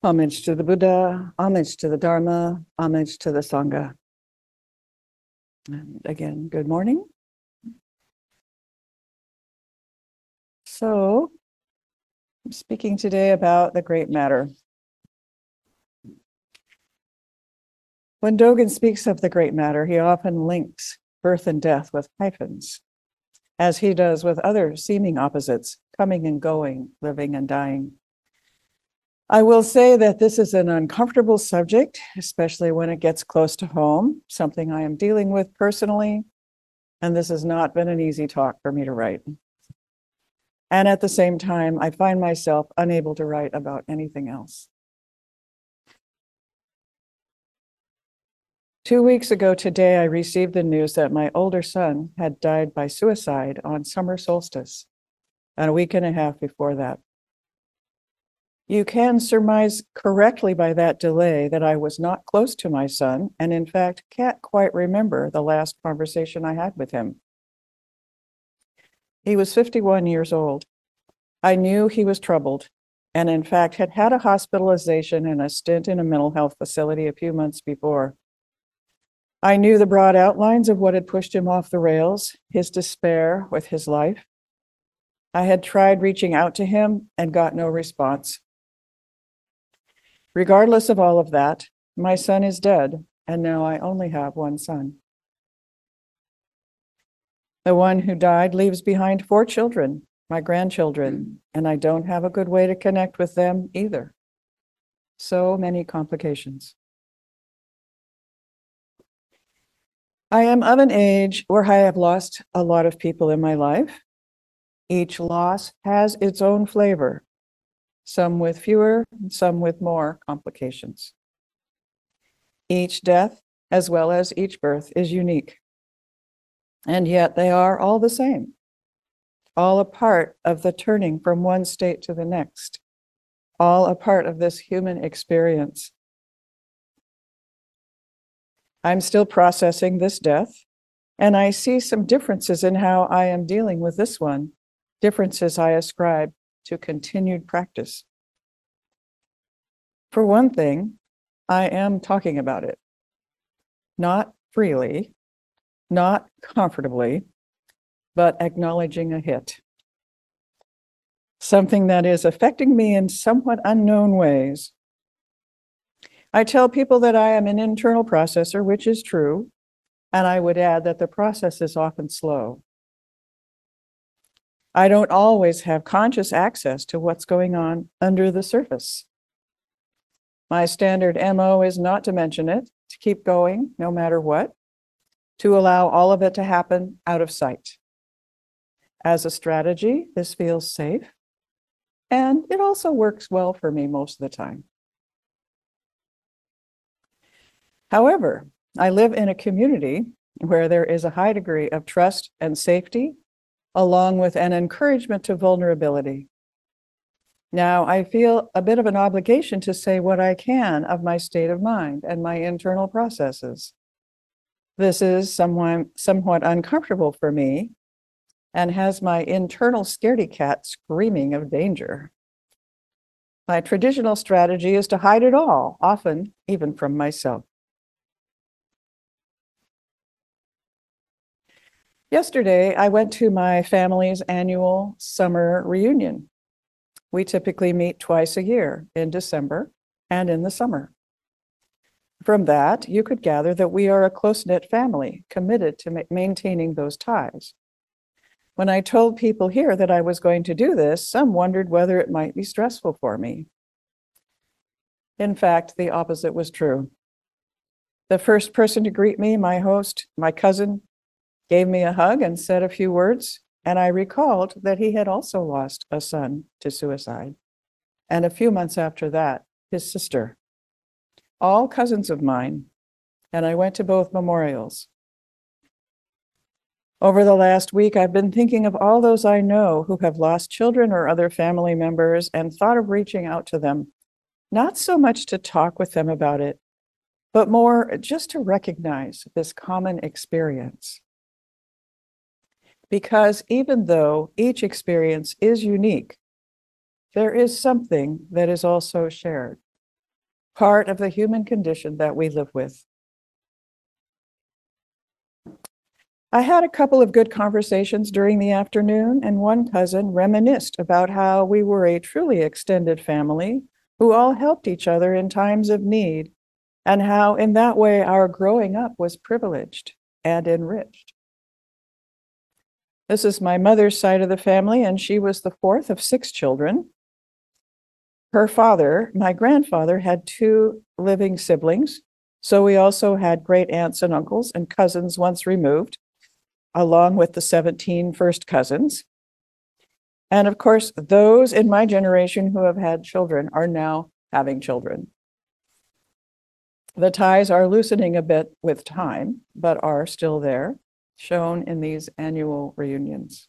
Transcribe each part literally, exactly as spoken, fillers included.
Homage to the Buddha, homage to the Dharma, homage to the Sangha. And again, good morning. So, I'm speaking today about the great matter. When Dogen speaks of the great matter, he often links birth and death with hyphens, as he does with other seeming opposites, coming and going, living and dying. I will say that this is an uncomfortable subject, especially when it gets close to home, something I am dealing with personally, and this has not been an easy talk for me to write. And at the same time, I find myself unable to write about anything else. Two weeks ago today, I received the news that my older son had died by suicide on summer solstice, and a week and a half before that. You can surmise correctly by that delay that I was not close to my son, and in fact, can't quite remember the last conversation I had with him. He was fifty-one years old. I knew he was troubled, and in fact had had a hospitalization and a stint in a mental health facility a few months before. I knew the broad outlines of what had pushed him off the rails, his despair with his life. I had tried reaching out to him and got no response. Regardless of all of that, my son is dead, and now I only have one son. The one who died leaves behind four children, my grandchildren, and I don't have a good way to connect with them either. So many complications. I am of an age where I have lost a lot of people in my life. Each loss has its own flavor, some with fewer, some with more complications. Each death, as well as each birth, is unique. And yet they are all the same, all a part of the turning from one state to the next, all a part of this human experience. I'm still processing this death, and I see some differences in how I am dealing with this one, differences I ascribe to continued practice. For one thing, I am talking about it, not freely, not comfortably, but acknowledging a hit. Something that is affecting me in somewhat unknown ways. I tell people that I am an internal processor, which is true, and I would add that the process is often slow. I don't always have conscious access to what's going on under the surface. My standard M O is not to mention it, to keep going no matter what, to allow all of it to happen out of sight. As a strategy, this feels safe, and it also works well for me most of the time. However, I live in a community where there is a high degree of trust and safety, along with an encouragement to vulnerability. Now, I feel a bit of an obligation to say what I can of my state of mind and my internal processes. This is somewhat, somewhat uncomfortable for me and has my internal scaredy cat screaming of danger. My traditional strategy is to hide it all, often even from myself. Yesterday, I went to my family's annual summer reunion. We typically meet twice a year, in December and in the summer. From that, you could gather that we are a close-knit family, committed to ma- maintaining those ties. When I told people here that I was going to do this, some wondered whether it might be stressful for me. In fact, the opposite was true. The first person to greet me, my host, my cousin, gave me a hug and said a few words, and I recalled that he had also lost a son to suicide. And a few months after that, his sister. All cousins of mine, and I went to both memorials. Over the last week, I've been thinking of all those I know who have lost children or other family members and thought of reaching out to them, not so much to talk with them about it, but more just to recognize this common experience. Because even though each experience is unique, there is something that is also shared. part of the human condition that we live with. I had a couple of good conversations during the afternoon, and one cousin reminisced about how we were a truly extended family who all helped each other in times of need, and how in that way our growing up was privileged and enriched. This is my mother's side of the family, and she was the fourth of six children. Her father, my grandfather, had two living siblings, so we also had great aunts and uncles and cousins once removed, along with the seventeen first cousins. And of course, those in my generation who have had children are now having children. The ties are loosening a bit with time, but are still there, shown in these annual reunions.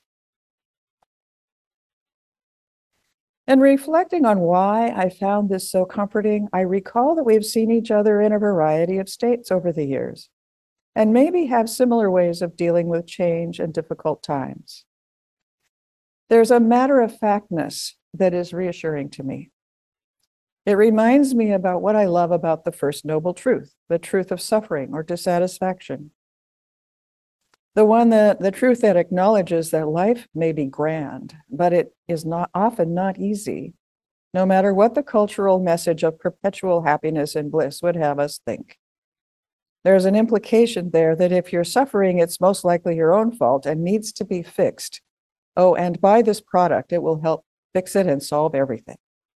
And reflecting on why I found this so comforting, I recall that we've seen each other in a variety of states over the years, and maybe have similar ways of dealing with change and difficult times. There's a matter-of-factness that is reassuring to me. It reminds me about what I love about the First Noble Truth, the truth of suffering or dissatisfaction. The one that, the truth that acknowledges that life may be grand, but it is not often not easy, no matter what the cultural message of perpetual happiness and bliss would have us think. There's an implication there that if you're suffering, it's most likely your own fault and needs to be fixed. Oh, and buy this product, it will help fix it and solve everything.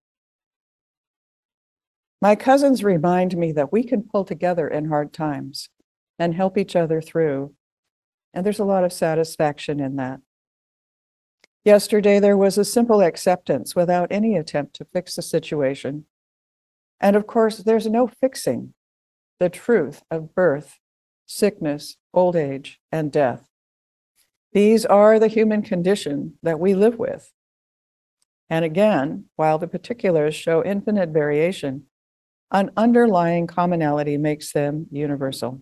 My cousins remind me that we can pull together in hard times and help each other through. And there's a lot of satisfaction in that. Yesterday, there was a simple acceptance without any attempt to fix the situation. And of course, there's no fixing the truth of birth, sickness, old age, and death. These are the human condition that we live with. And again, while the particulars show infinite variation, an underlying commonality makes them universal.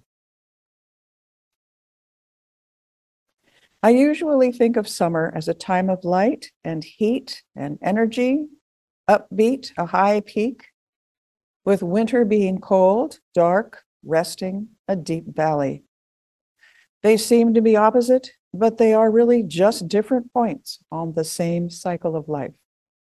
I usually think of summer as a time of light and heat and energy, upbeat, a high peak, with winter being cold, dark, resting, a deep valley. They seem to be opposite, but they are really just different points on the same cycle of life.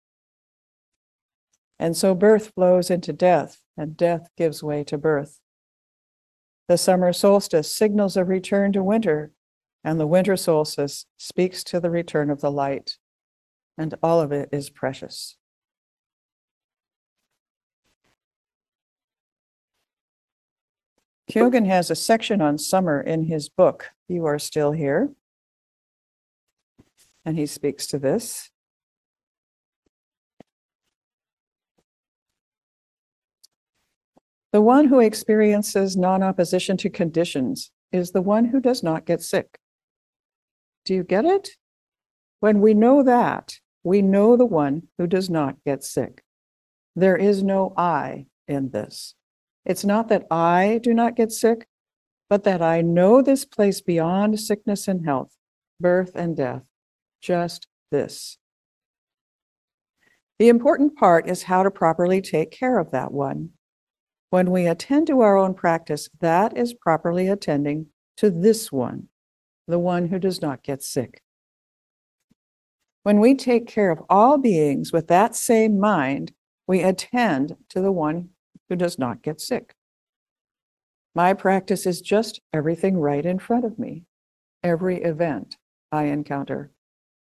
And so birth flows into death, and death gives way to birth. The summer solstice signals a return to winter, and the winter solstice speaks to the return of the light, and all of it is precious. Kyogen has a section on summer in his book, You Are Still Here, and he speaks to this. The one who experiences non-opposition to conditions is the one who does not get sick. Do you get it? When we know that, we know the one who does not get sick. There is no I in this. It's not that I do not get sick, but that I know this place beyond sickness and health, birth and death, just this. The important part is how to properly take care of that one. When we attend to our own practice, that is properly attending to this one, the one who does not get sick. When we take care of all beings with that same mind, we attend to the one who does not get sick. My practice is just everything right in front of me, every event I encounter.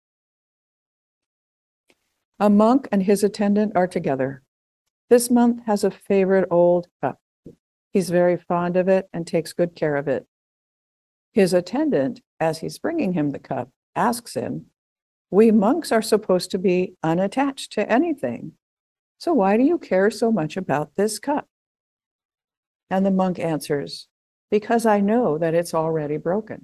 A monk and his attendant are together. This monk has a favorite old cup. He's very fond of it and takes good care of it. His attendant, as he's bringing him the cup, asks him, "We monks are supposed to be unattached to anything. So why do you care so much about this cup?" And the monk answers, "Because I know that it's already broken."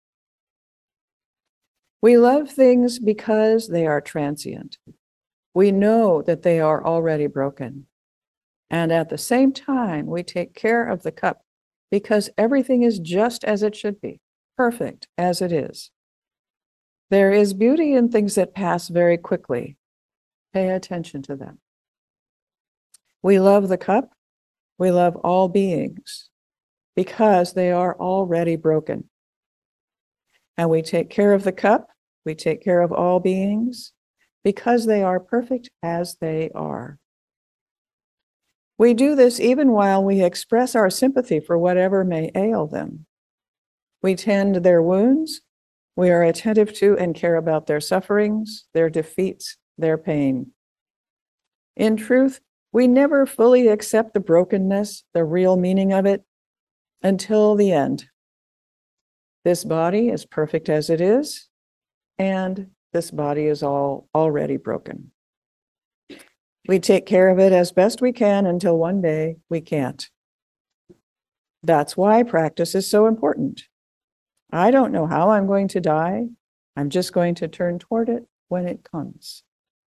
We love things because they are transient. We know that they are already broken. And at the same time, we take care of the cup because everything is just as it should be, perfect as it is. There is beauty in things that pass very quickly. Pay attention to them. We love the cup We love all beings because they are already broken. And we take care of the cup, we take care of all beings because they are perfect as they are. We do this even while we express our sympathy for whatever may ail them. We tend their wounds. We are attentive to and care about their sufferings, their defeats, their pain. In truth, we never fully accept the brokenness, the real meaning of it, until the end. This body is perfect as it is, and this body is all already broken. We take care of it as best we can until one day we can't. That's why practice is so important. I don't know how I'm going to die. I'm just going to turn toward it when it comes.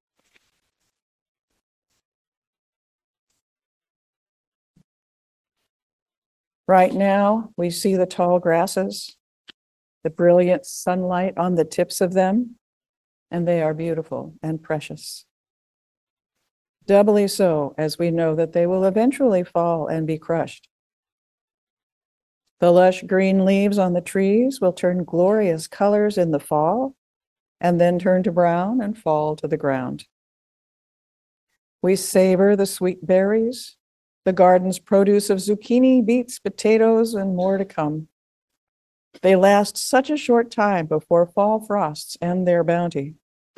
Right now, we see the tall grasses, the brilliant sunlight on the tips of them, and they are beautiful and precious. Doubly so, as we know that they will eventually fall and be crushed. The lush green leaves on the trees will turn glorious colors in the fall, and then turn to brown and fall to the ground. We savor the sweet berries, the garden's produce of zucchini, beets, potatoes, and more to come. They last such a short time before fall frosts end their bounty.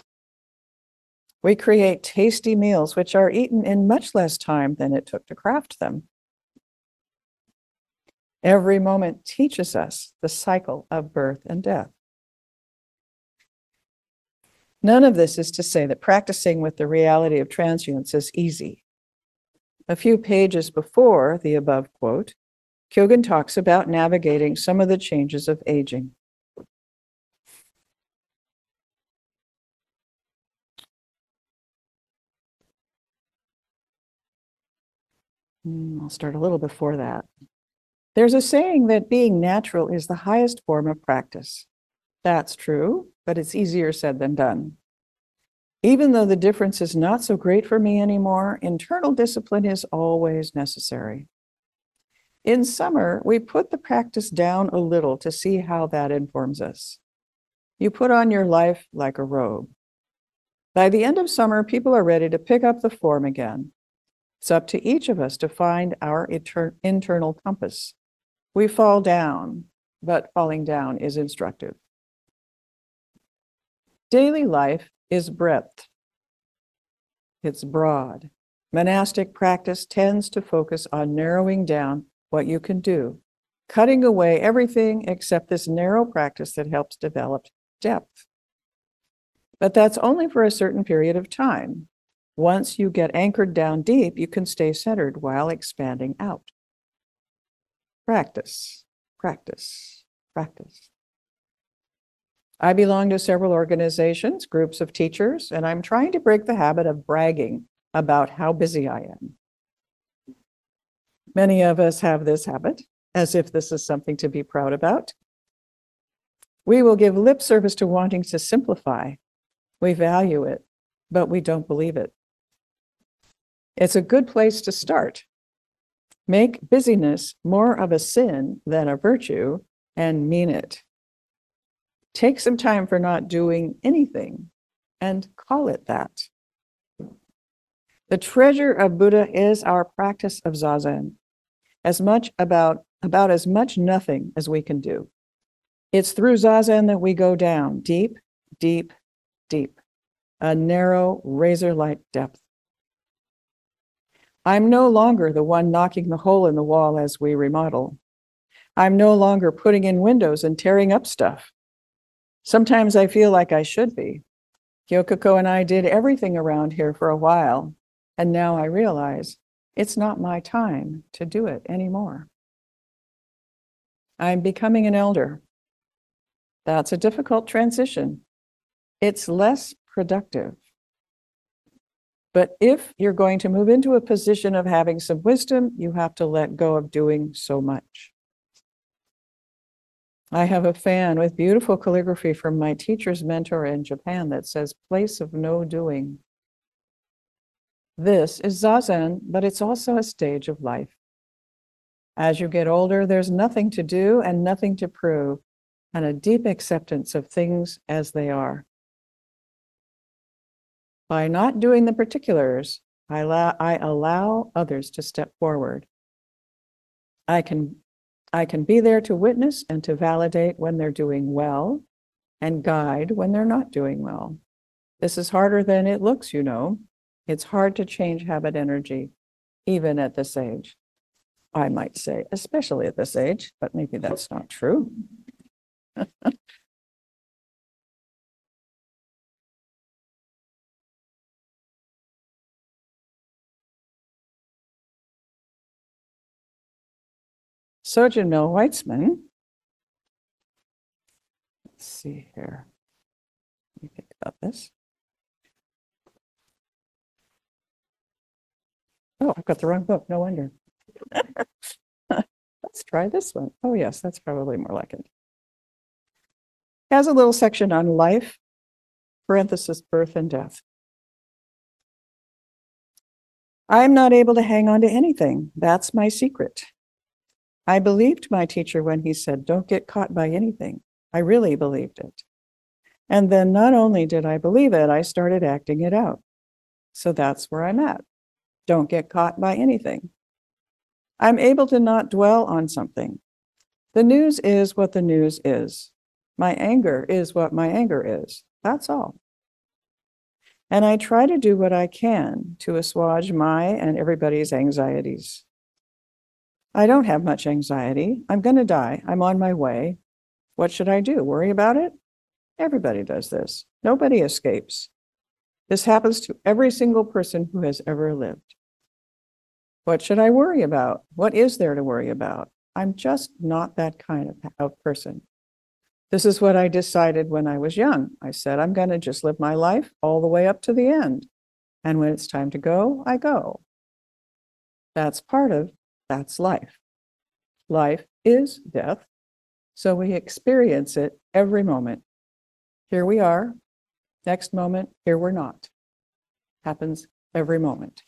We create tasty meals which are eaten in much less time than it took to craft them. Every moment teaches us the cycle of birth and death. None of this is to say that practicing with the reality of transience is easy. A few pages before the above quote, Kyogen talks about navigating some of the changes of aging. I'll start a little before that. There's a saying that being natural is the highest form of practice. That's true, but it's easier said than done. Even though the difference is not so great for me anymore, internal discipline is always necessary. In summer, we put the practice down a little to see how that informs us. You put on your life like a robe. By the end of summer, people are ready to pick up the form again. It's up to each of us to find our inter- internal compass. We fall down, but falling down is instructive. Daily life is breadth. It's broad. Monastic practice tends to focus on narrowing down what you can do, cutting away everything except this narrow practice that helps develop depth. But that's only for a certain period of time. Once you get anchored down deep, you can stay centered while expanding out. Practice, practice, practice. I belong to several organizations, groups of teachers, and I'm trying to break the habit of bragging about how busy I am. Many of us have this habit, as if this is something to be proud about. We will give lip service to wanting to simplify. We value it, but we don't believe it. It's a good place to start. Make busyness more of a sin than a virtue and mean it. Take some time for not doing anything and call it that. The treasure of Buddha is our practice of Zazen, as much about, about as much nothing as we can do. It's through Zazen that we go down deep, deep, deep, a narrow, razor-like depth. I'm no longer the one knocking the hole in the wall as we remodel. I'm no longer putting in windows and tearing up stuff. Sometimes I feel like I should be. Kyokoko and I did everything around here for a while, and now I realize it's not my time to do it anymore. I'm becoming an elder. That's a difficult transition. It's less productive. But if you're going to move into a position of having some wisdom, you have to let go of doing so much. I have a fan with beautiful calligraphy from my teacher's mentor in Japan that says, place of no doing. This is Zazen, but it's also a stage of life. As you get older, there's nothing to do and nothing to prove, and a deep acceptance of things as they are. By not doing the particulars, I allow, I allow others to step forward. I can, I can be there to witness and to validate when they're doing well and guide when they're not doing well. This is harder than it looks, you know. It's hard to change habit energy, even at this age. I might say, especially at this age, but maybe that's not true. Sogen Mill Weitzman. Let's see here. Let me think about this. Oh, I've got the wrong book. No wonder. Let's try this one. Oh, yes, that's probably more like it. Has a little section on life, parenthesis, birth and death. I'm not able to hang on to anything. That's my secret. I believed my teacher when he said, don't get caught by anything. I really believed it. And then not only did I believe it, I started acting it out. So that's where I'm at. Don't get caught by anything. I'm able to not dwell on something. The news is what the news is. My anger is what my anger is. That's all. And I try to do what I can to assuage my and everybody's anxieties. I don't have much anxiety. I'm going to die. I'm on my way. What should I do? Worry about it? Everybody does this. Nobody escapes. This happens to every single person who has ever lived. What should I worry about? What is there to worry about? I'm just not that kind of, of person. This is what I decided when I was young. I said, I'm going to just live my life all the way up to the end. And when it's time to go, I go. That's part of, that's life. Life is death. So we experience it every moment. Here we are. Next moment, here we're not. Happens every moment.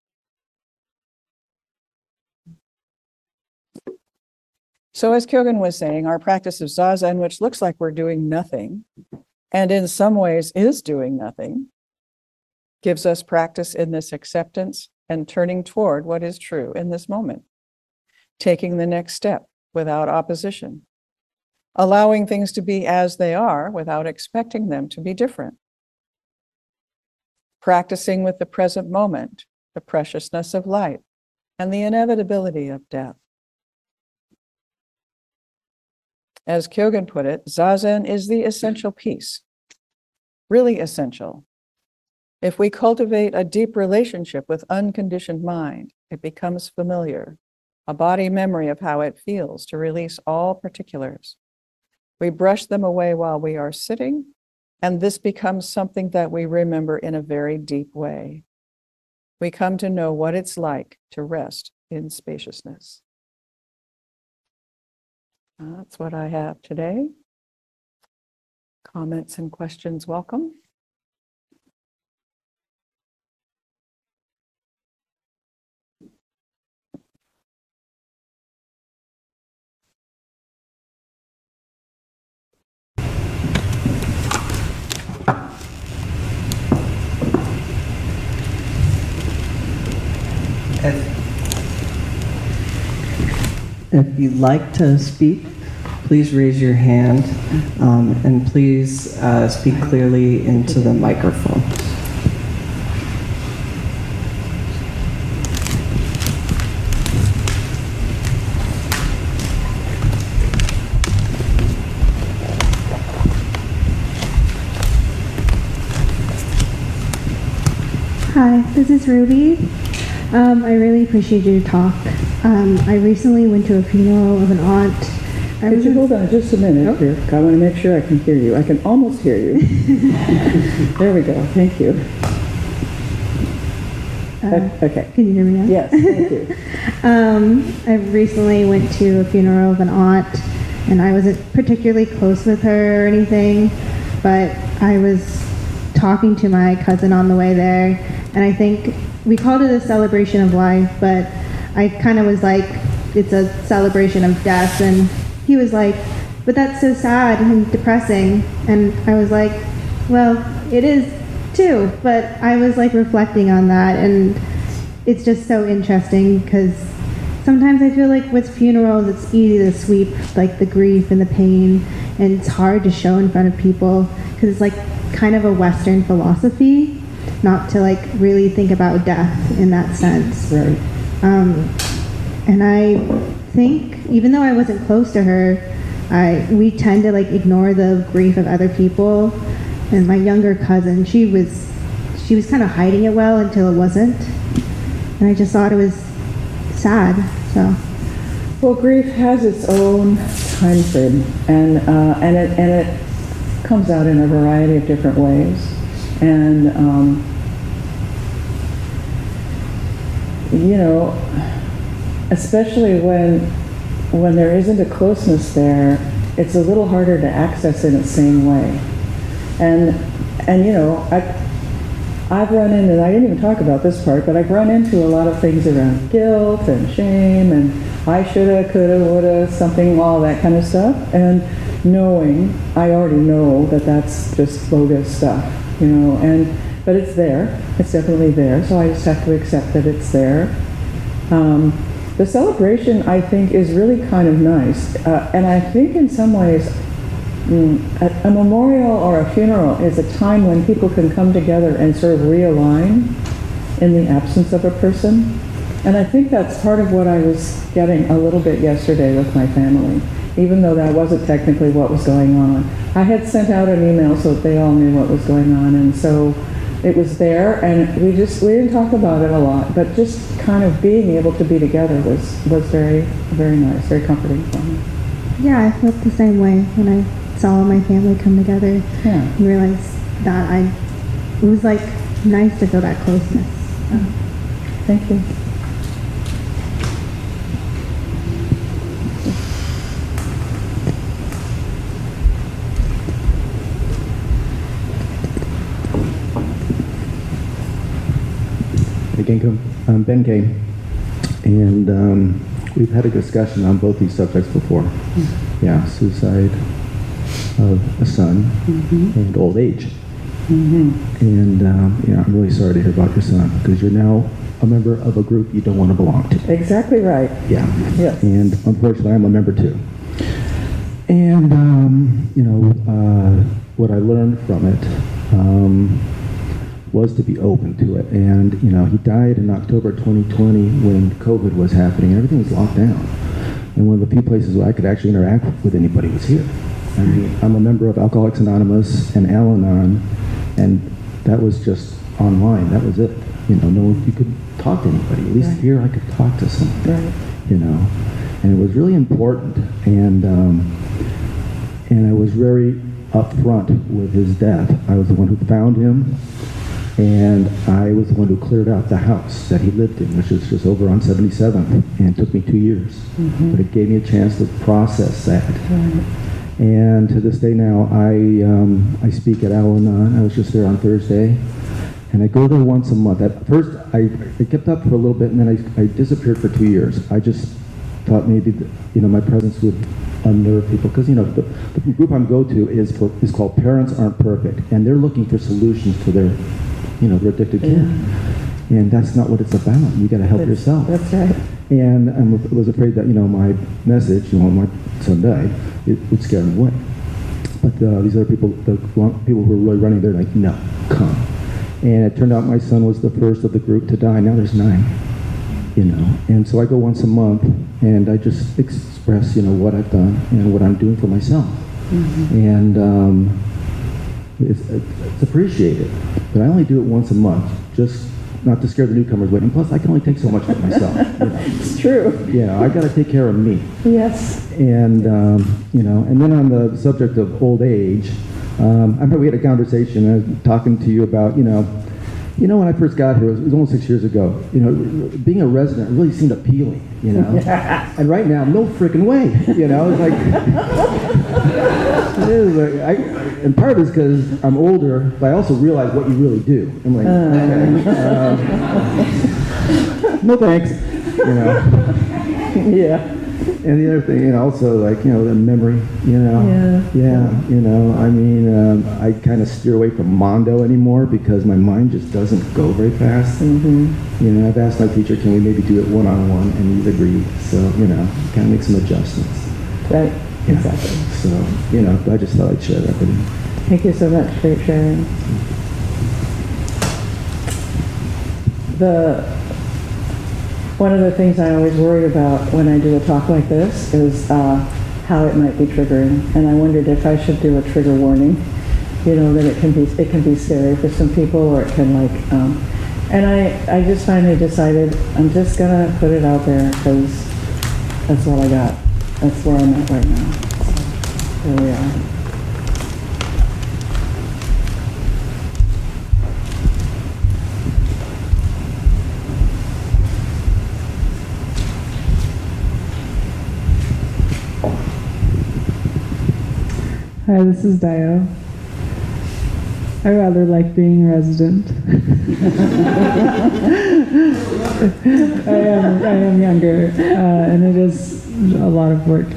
So as Kyogen was saying, our practice of Zazen, which looks like we're doing nothing, and in some ways is doing nothing, gives us practice in this acceptance and turning toward what is true in this moment, taking the next step without opposition, allowing things to be as they are without expecting them to be different, practicing with the present moment, the preciousness of life, and the inevitability of death. As Kyogen put it, Zazen is the essential piece, really essential. If we cultivate a deep relationship with unconditioned mind, it becomes familiar, a body memory of how it feels to release all particulars. We brush them away while we are sitting, and this becomes something that we remember in a very deep way. We come to know what it's like to rest in spaciousness. That's what I have today. Comments and questions welcome. If, if you'd like to speak, please raise your hand, um, and please uh, speak clearly into the microphone. Hi, this is Ruby. Um, I really appreciate your talk. Um, I recently went to a funeral of an aunt. I Could you hold on just a minute oh. here? I want to make sure I can hear you. I can almost hear you. There we go. Thank you. Uh, okay. Can you hear me now? Yes, thank you. um, I recently went to a funeral of an aunt, and I wasn't particularly close with her or anything, but I was talking to my cousin on the way there, and I think we called it a celebration of life, but I kind of was like it's a celebration of death. And he was like, but that's so sad and depressing. And I was like, well, it is too. But I was like reflecting on that, and it's just so interesting because sometimes I feel like with funerals, it's easy to sweep like the grief and the pain, and it's hard to show in front of people because it's like kind of a Western philosophy not to like really think about death in that sense. Right. Um, and I think even though I wasn't close to her, I we tend to like ignore the grief of other people. And my younger cousin, she was she was kind of hiding it well until it wasn't, and I just thought it was sad. So, Well, grief has its own time frame, and uh, and it and it comes out in a variety of different ways, and um, you know, especially when when there isn't a closeness there, it's a little harder to access in the same way, and and you know, I. I've run into, and I didn't even talk about this part, but I've run into a lot of things around guilt and shame and I shoulda, coulda, woulda, something, all that kind of stuff. And knowing, I already know that that's just bogus stuff, you know, and, but it's there. It's definitely there. So I just have to accept that it's there. Um, the celebration, I think, is really kind of nice. Uh, and I think in some ways, Mm, a, a memorial or a funeral is a time when people can come together and sort of realign in the absence of a person. And I think that's part of what I was getting a little bit yesterday with my family, even though that wasn't technically what was going on. I had sent out an email so that they all knew what was going on, and so it was there, and we just, we didn't talk about it a lot, but just kind of being able to be together was, was very, very nice, very comforting for me. yeah, I felt the same way when I saw my family come together Yeah. and realized that I, it was like nice to feel that closeness. So. Thank you. Again, I'm Ben Kane, and um, we've had a discussion on both these subjects before. Mm-hmm. Yeah, suicide of a son mm-hmm. and old age. Mm-hmm. And um, yeah, I'm really sorry to hear about your son, because you're now a member of a group you don't want to belong to. Exactly right. Yeah. Yes. And unfortunately, I'm a member too. And um, you know, uh, what I learned from it um, was to be open to it. And you know, he died in October twenty twenty when COVID was happening. Everything was locked down. And one of the few places where I could actually interact with anybody was here. I mean, I'm a member of Alcoholics Anonymous and Al-Anon, and that was just online. That was it. You know, no one, you could talk to anybody. At least right. Here I could talk to somebody. Right. You know, and it was really important. And um, and I was very upfront with his death. I was the one who found him, and I was the one who cleared out the house that he lived in, which is just over on seventy-seventh, and it took me two years. Mm-hmm. But it gave me a chance to process that. Right. And to this day now, I um, I speak at Al-Anon. I was just there on Thursday, and I go there once a month. At first, I, I kept up for a little bit, and then I, I disappeared for two years. I just thought maybe that, you know, my presence would unnerve people, because you know the, the group I'm go to is for, is called Parents Aren't Perfect, and they're looking for solutions for their you know their addicted kid, yeah. And that's not what it's about. You got to help that's, yourself. That's right. And I was afraid that you know my message, you know, when my son died, it would scare him away. But uh, these other people, the people who were really running, they're like, no, come. And it turned out my son was the first of the group to die. Now there's nine, you know. And so I go once a month, and I just express, you know, what I've done and what I'm doing for myself. Mm-hmm. And um, it's, it's appreciated. But I only do it once a month, just not to scare the newcomers away. And plus, I can only take so much of myself. You know. It's true. Yeah, I got to take care of me. Yes. And um, you know, and then on the subject of old age, um, I remember we had a conversation. I was talking to you about, you know, you know, when I first got here, it was, it was almost six years ago. You know, being a resident really seemed appealing. You know, and right now, no freaking way. You know, it's like, it is like I, and part of it's because I'm older, but I also realize what you really do. I'm like, okay, uh, no thanks. You know. Yeah. And the other thing, and also like, you know, the memory, you know. Yeah. Yeah, you know, I mean, um, I kind of steer away from Mondo anymore because my mind just doesn't go very fast. Mm-hmm. You know, I've asked my teacher, can we maybe do it one-on-one, and he's agreed. So, you know, kind of make some adjustments. Right, Yeah. exactly. So, you know, I just thought I'd share that with you. Thank you so much for sharing. The, one of the things I always worry about when I do a talk like this is uh, how it might be triggering. And I wondered if I should do a trigger warning, you know, that it can be, it can be scary for some people, or it can like, um, and I, I just finally decided I'm just gonna put it out there because that's all I got. That's where I'm at right now. So, there we are. Hi, this is Dio. I rather like being a resident. I am I am younger, uh, and it is a lot of work.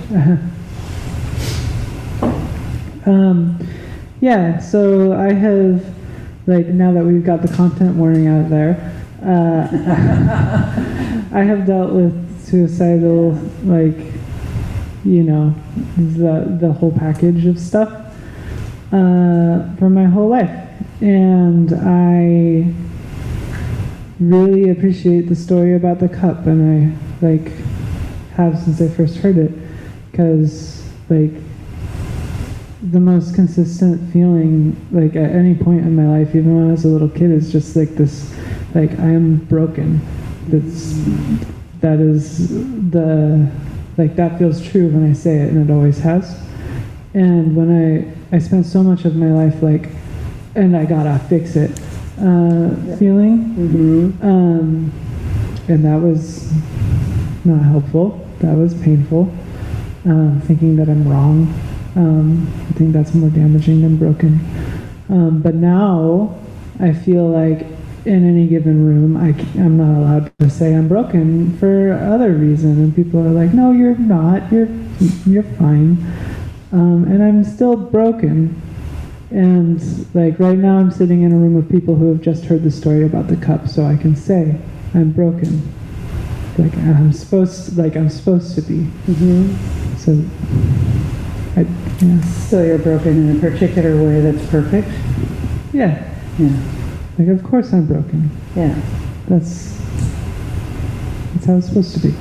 um, yeah, so I have, like, now that we've got the content warning out there, uh, I have dealt with suicidal, like, you know, the the whole package of stuff uh, for my whole life, and I really appreciate the story about the cup, and I like have since I first heard it, because like the most consistent feeling, like at any point in my life, even when I was a little kid, is just like this, like I am broken. That's that is the Like, that feels true when I say it, and it always has. And when I, I spent so much of my life, like, and I gotta fix it, uh, feeling. Mm-hmm. Um, and that was not helpful. That was painful. Um, thinking that I'm wrong. Um, I think that's more damaging than broken. Um, but now, I feel like in any given room, I, I'm not allowed to say I'm broken for other reason, and people are like, "No, you're not. You're you're fine," um, and I'm still broken. And like right now, I'm sitting in a room of people who have just heard the story about the cup, so I can say I'm broken. Like I'm supposed, to, like I'm supposed to be. Mm-hmm. So, I, yeah, So you're broken in a particular way that's perfect? yeah. Yeah. Like of course I'm broken. Yeah. That's that's how it's supposed to be.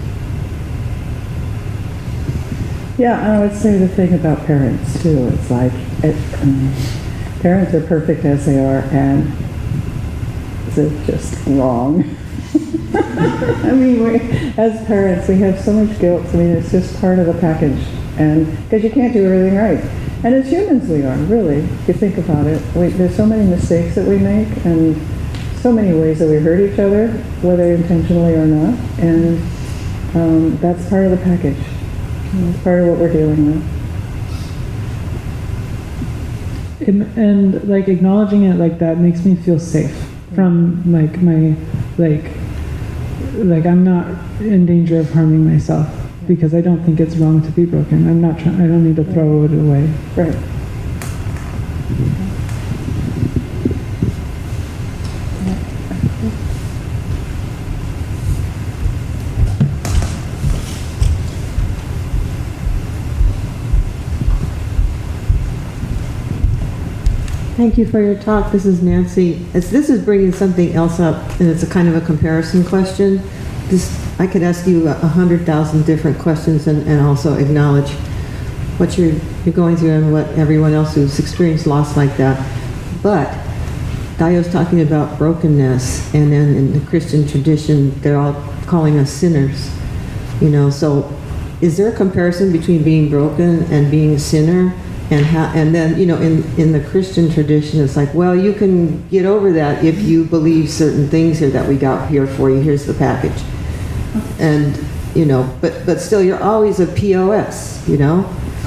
Yeah, I would say the thing about parents too, it's like, it, um, parents are perfect as they are, and it's just wrong. I mean, we, as parents, we have so much guilt. I mean, it's just part of the package, and because you can't do everything right. And as humans, we are, really, if you think about it. We, there's so many mistakes that we make, and so many ways that we hurt each other, whether intentionally or not, and um, that's part of the package. It's part of what we're dealing with. And, and like acknowledging it like that makes me feel safe from like my like like I'm not in danger of harming myself because I don't think it's wrong to be broken. I'm not trying. I don't need to throw it away. Right. Thank you for your talk. This is Nancy. As this is bringing something else up, and it's a kind of a comparison question. This, I could ask you a hundred thousand different questions and, and also acknowledge what you're, you're going through and what everyone else who's experienced loss like that. But Dio's talking about brokenness, and then in the Christian tradition, they're all calling us sinners. You know, so is there a comparison between being broken and being a sinner? And how, and then, you know, in, in the Christian tradition, it's like, well, you can get over that if you believe certain things here that we got here for you. Here's the package. And, you know, but, but still, you're always a P O S, you know?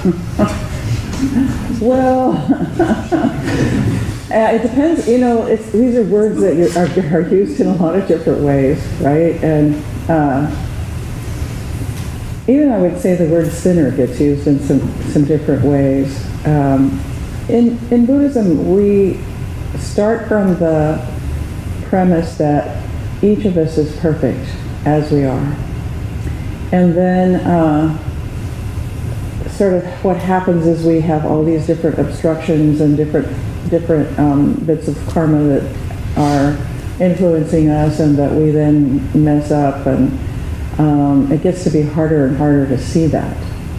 Well, uh, it depends. You know, it's, these are words that you, are, are used in a lot of different ways, right? And uh, even I would say the word sinner gets used in some, some different ways. Um, in, in Buddhism, we start from the premise that each of us is perfect as we are. And then uh, sort of what happens is we have all these different obstructions and different, different um, bits of karma that are influencing us and that we then mess up, and um, it gets to be harder and harder to see that.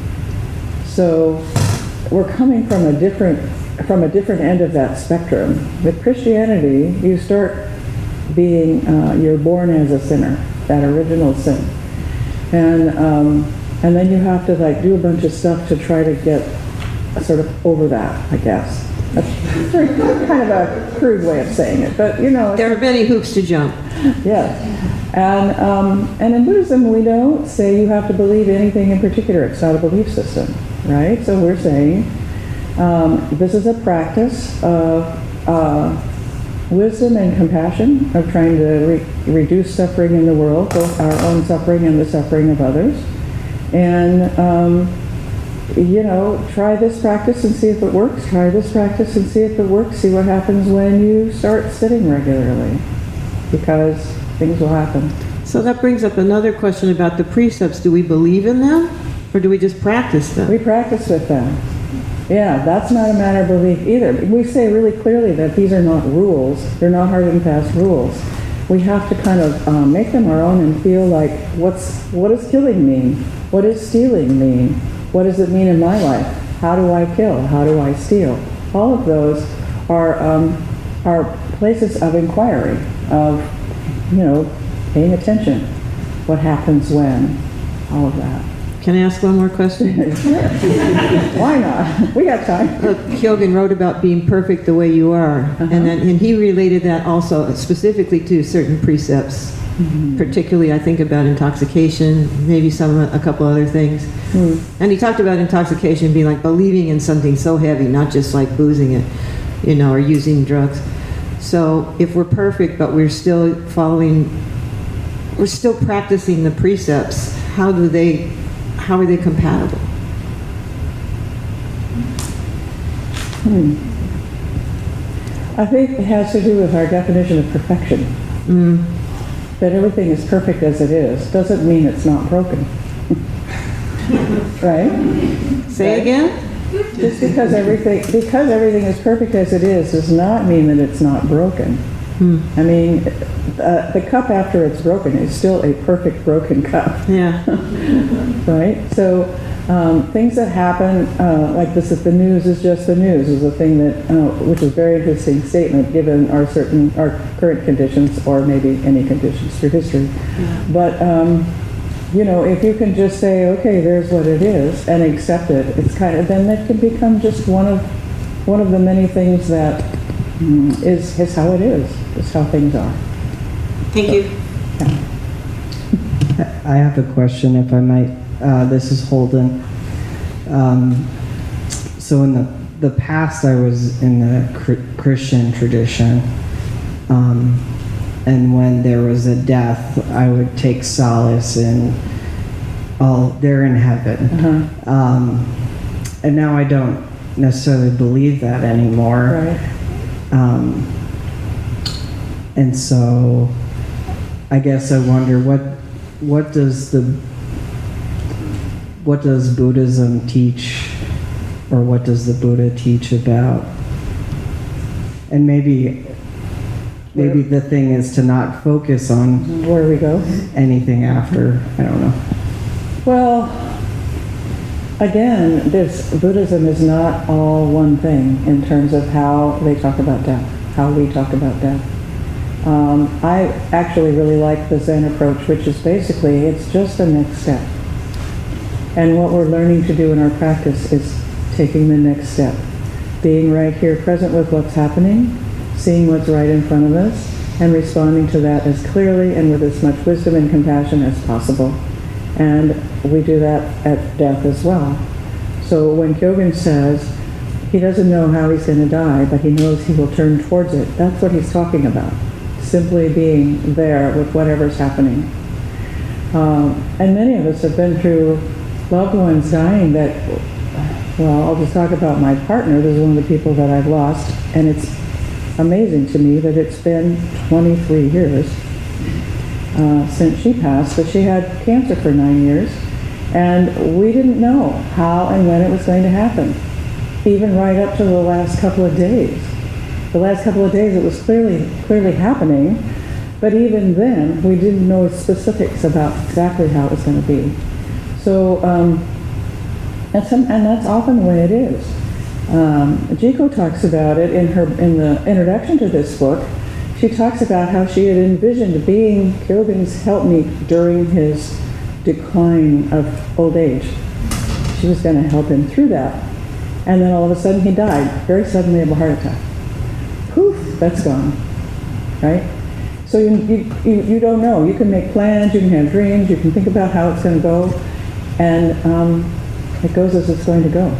So we're coming from a different from a different end of that spectrum. With Christianity, you start being uh, you're born as a sinner, that original sin, and um, and then you have to like do a bunch of stuff to try to get sort of over that, I guess. That's very, kind of a crude way of saying it, but you know. There are many hoops to jump. Yes. And, um, and in Buddhism, we don't say you have to believe anything in particular. It's not a belief system, right? So we're saying um, this is a practice of uh, wisdom and compassion, of trying to re- reduce suffering in the world, both our own suffering and the suffering of others. And um, you know, try this practice and see if it works. Try this practice and see if it works. See what happens when you start sitting regularly, because things will happen. So that brings up another question about the precepts. Do we believe in them, or do we just practice them? We practice with them. Yeah, that's not a matter of belief either. We say really clearly that these are not rules. They're not hard and fast rules. We have to kind of um, make them our own and feel like, what's what does killing mean? What does stealing mean? What does it mean in my life? How do I kill? How do I steal? All of those are um, are places of inquiry, of, you know, paying attention. What happens when? All of that. Can I ask one more question? Why not? We got time. Look, Kyogen wrote about being perfect the way you are, Uh-huh. and then and he related that also specifically to certain precepts. Mm-hmm. Particularly, I think about intoxication, maybe some a couple other things. Mm. And he talked about intoxication being like believing in something so heavy, not just like boozing it, you know, or using drugs. So if we're perfect, but we're still following, we're still practicing the precepts, how do they, how are they compatible? Hmm. I think it has to do with our definition of perfection. Mm. That everything is perfect as it is doesn't mean it's not broken. Right? Say right? again? Just because everything because everything is perfect as it is does not mean that it's not broken. Hmm. I mean, uh, the cup after it's broken is still a perfect broken cup. Yeah. Right? So um, things that happen, uh, like this, is the news is just the news, is a thing that, uh, which is a very interesting statement given our certain, our current conditions, or maybe any conditions through history. Yeah. But, um, you know, if you can just say, okay, there's what it is, and accept it, it's kind of, then that can become just one of, one of the many things that mm, is, is how it is, is how things are. Thank you. Yeah. I have a question, if I might. Uh, this is Holden. Um, so in the, the past, I was in the cr- Christian tradition. Um, and when there was a death, I would take solace in, oh, they're in heaven. Uh-huh. Um, and now I don't necessarily believe that anymore. Right. Um, and so I guess I wonder, what what does the what does Buddhism teach, or what does the Buddha teach about? And maybe maybe the thing is to not focus on where we go anything after. I don't know. Well, again, this Buddhism is not all one thing in terms of how they talk about death, how we talk about death. Um, I actually really like the Zen approach, which is basically, it's just a next step. And what we're learning to do in our practice is taking the next step. Being right here, present with what's happening, seeing what's right in front of us, and responding to that as clearly and with as much wisdom and compassion as possible. And we do that at death as well. So when Kyogen says he doesn't know how he's going to die, but he knows he will turn towards it, that's what he's talking about. Simply being there with whatever's happening. Um, and many of us have been through loved ones dying that, well, I'll just talk about my partner. This is one of the people that I've lost, and it's amazing to me that it's been twenty-three years uh, since she passed, but she had cancer for nine years, and we didn't know how and when it was going to happen, even right up to the last couple of days. The last couple of days it was clearly, clearly happening, but even then we didn't know specifics about exactly how it was going to be. So, um, and, some, and that's often the way it is. Um, Jiko talks about it in her in the introduction to this book. She talks about how she had envisioned being Keroving's helpmeet during his decline of old age. She was going to help him through that. And then all of a sudden he died, very suddenly of a heart attack. Poof, that's gone, right? So you, you, you, you don't know. You can make plans, you can have dreams, you can think about how it's going to go, and um, it goes as it's going to go.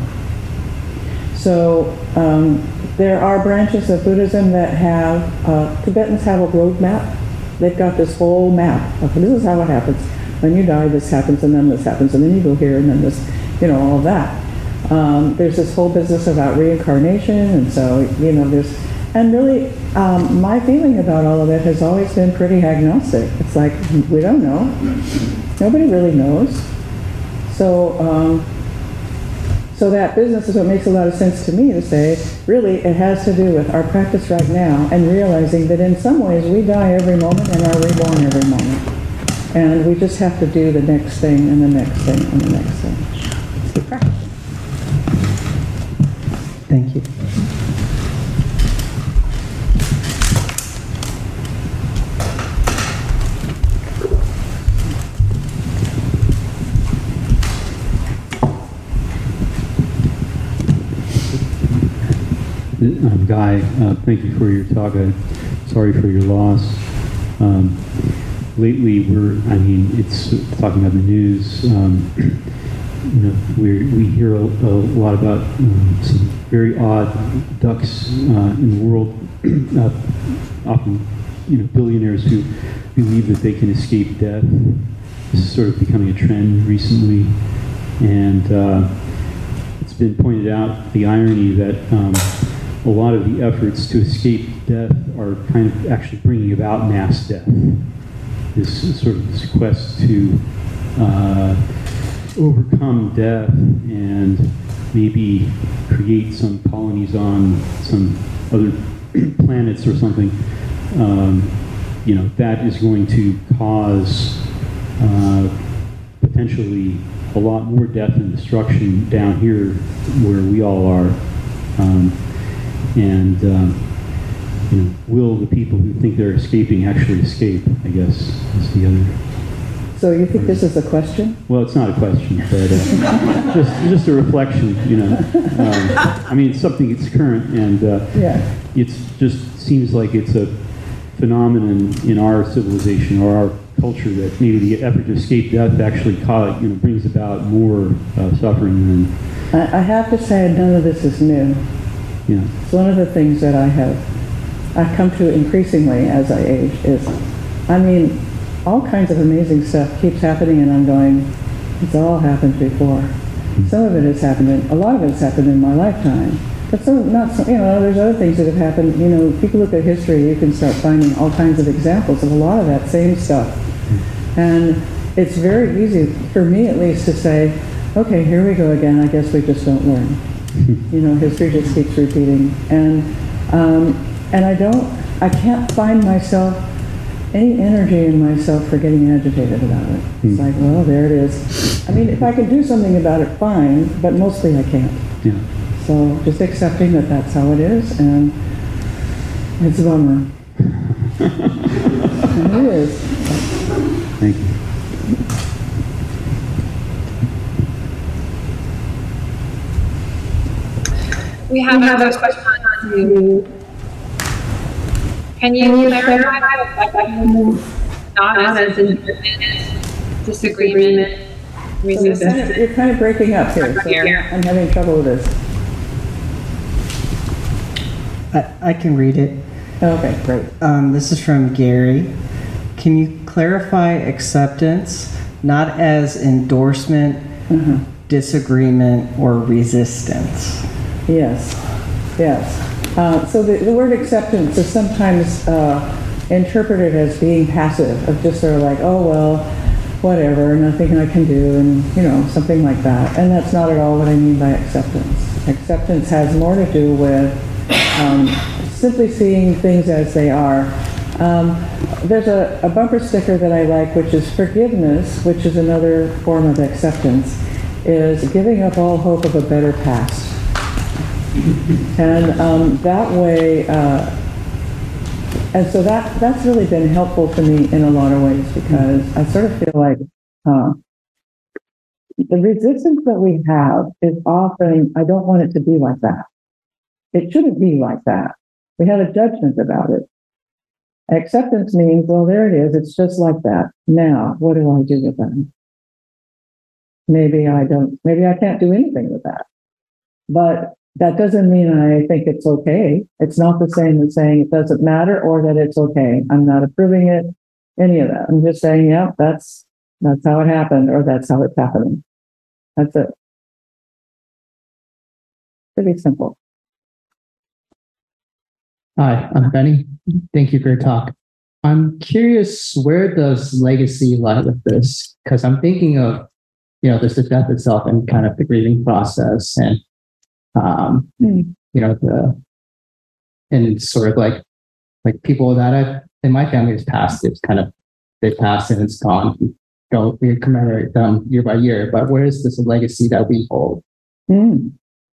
So um, there are branches of Buddhism that have, uh, Tibetans have a road map. They've got this whole map of this is how it happens. When you die, this happens, and then this happens, and then you go here, and then this, you know, all of that. Um, there's this whole business about reincarnation, and so, you know, there's, and really, um, my feeling about all of it has always been pretty agnostic. It's like, we don't know. Nobody really knows. So, um, So that business is what makes a lot of sense to me to say, really, it has to do with our practice right now and realizing that in some ways we die every moment and are reborn every moment. And we just have to do the next thing and the next thing and the next thing. It's the practice. Thank you. Um, Guy, uh, thank you for your talk. I'm sorry for your loss. Um, lately, we're, I mean, it's talking about the news. Um, you know, we we hear a, a lot about um, some very odd ducks uh, in the world. uh, often, you know, billionaires who believe that they can escape death. This is sort of becoming a trend recently, and uh, it's been pointed out the irony that. Um, A lot of the efforts to escape death are kind of actually bringing about mass death. This sort of this quest to uh, overcome death and maybe create some colonies on some other planets or something. Um, you know, that is going to cause uh, potentially a lot more death and destruction down here where we all are. Um, And, um, you know, will the people who think they're escaping actually escape, I guess, is the other. So you think this is a question? Well, it's not a question, but uh, just, just a reflection, you know. Um, I mean, it's something that's current, and uh, Yeah. it just seems like it's a phenomenon in our civilization or our culture that maybe the effort to escape death actually, cause, you know, brings about more uh, suffering than. I, I have to say none of this is new. Yeah. It's one of the things that I have, I've come to increasingly as I age is, I mean, all kinds of amazing stuff keeps happening and I'm going, it's all happened before. Some of it has happened, in, a lot of it has happened in my lifetime. But some, not some, you know, there's other things that have happened, you know, if you look at history, you can start finding all kinds of examples of a lot of that same stuff. And it's very easy, for me at least, to say, okay, here we go again, I guess we just don't learn. You know, history just keeps repeating, and um, and I don't, I can't find myself, any energy in myself for getting agitated about it. It's like, well, there it is. I mean, if I can do something about it, fine, but mostly I can't. Yeah. So just accepting that that's how it is, and it's a bummer. And it is. Thank you. We have another question on you. Can you clarify what not as in disagreement, So you're, kind of, resistance? you're kind of breaking up here, so I'm having trouble with this. I, I can read it. Okay, great. Um, this is from Gary. Can you clarify acceptance not as endorsement Uh-huh. disagreement or resistance. Yes, yes. Uh, so the, the word acceptance is sometimes uh, interpreted as being passive, of just sort of like, oh, well, whatever, nothing I can do, and, you know, something like that. And that's not at all what I mean by acceptance. Acceptance has more to do with um, simply seeing things as they are. Um, there's a, a bumper sticker that I like, which is forgiveness, which is another form of acceptance, is giving up all hope of a better past. And um, that way, uh, and so that, that's really been helpful to me in a lot of ways, because I sort of feel like uh, the resistance that we have is often, I don't want it to be like that. It shouldn't be like that. We have a judgment about it. Acceptance means, well, there it is. It's just like that. Now, what do I do with that? Maybe I don't, maybe I can't do anything with that. But that doesn't mean I think it's okay. It's not the same as saying it doesn't matter or that it's okay. I'm not approving it, any of that. I'm just saying, yeah, that's, that's how it happened, or that's how it's happening. That's it. Pretty simple. Hi, I'm Benny. Thank you for your talk. I'm curious, where does legacy lie with this? Because I'm thinking of, you know, there's the death itself and kind of the grieving process, and, um, mm. you know, the, and sort of like, like people that I, in my family has passed, it's kind of, they passed and it's gone. We don't, we commemorate them year by year, but where is this legacy that we hold? Mm.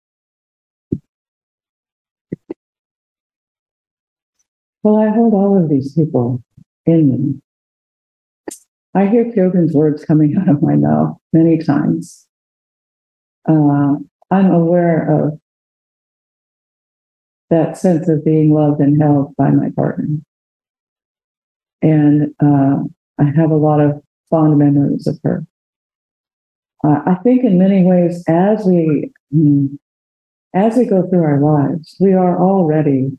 Well, I hold all of these people in me. I hear children's words coming out of my mouth many times. Uh, I'm aware of that sense of being loved and held by my partner. And uh, I have a lot of fond memories of her. Uh, I think in many ways, as we, as we go through our lives, we are already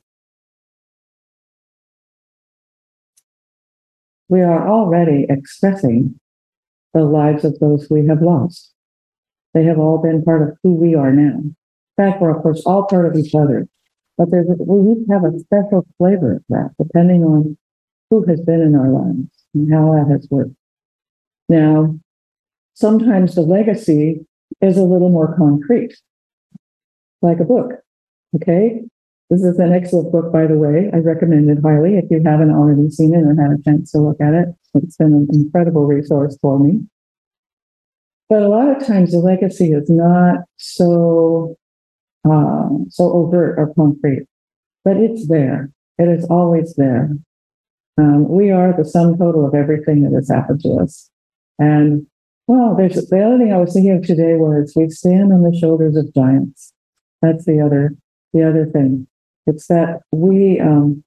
We are already expressing the lives of those we have lost. They have all been part of who we are now. In fact, we're, of course, all part of each other. But there's a, we each have a special flavor of that, depending on who has been in our lives and how that has worked. Now, sometimes the legacy is a little more concrete, like a book, okay? This is an excellent book, by the way. I recommend it highly if you haven't already seen it or had a chance to look at it. It's been an incredible resource for me. But a lot of times the legacy is not so, uh, so overt or concrete, but it's there. It is always there. Um, we are the sum total of everything that has happened to us. And, well, there's the other thing I was thinking of today was we stand on the shoulders of giants. That's the other, the other thing. It's that we, um,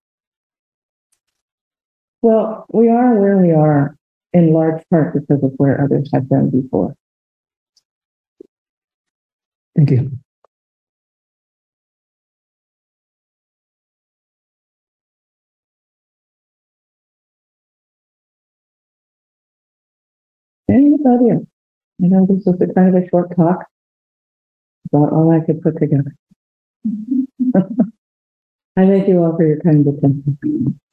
well, we are where we are in large part because of where others have been before. Thank you. Anybody else? I know this was a kind of a short talk, about all I could put together. I thank you all for your kind attention.